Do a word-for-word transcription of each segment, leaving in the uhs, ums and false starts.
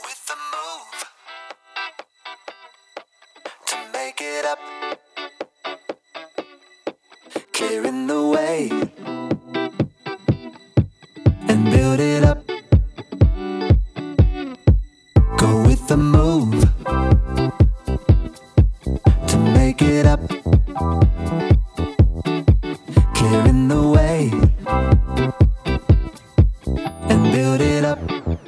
with the move to make it up, clearing the way and build it up. Go with the move to make it up, clearing the way and build it up.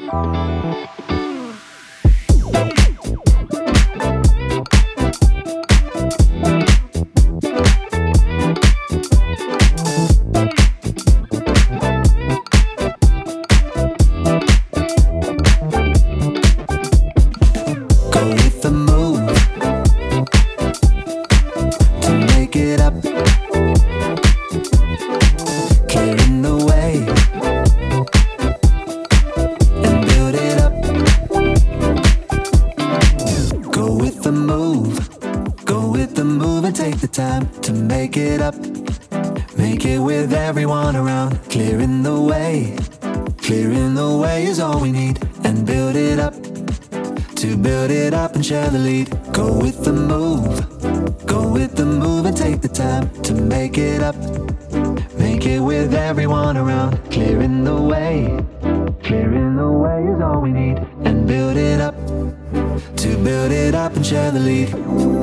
Take the time to make it up, make it with everyone around. Clearing the way, clearing the way is all we need. And build it up, to build it up and share the lead. Go with the move, go with the move and take the time to make it up, make it with everyone around. Clearing the way, clearing the way is all we need. And build it up, to build it up and share the lead.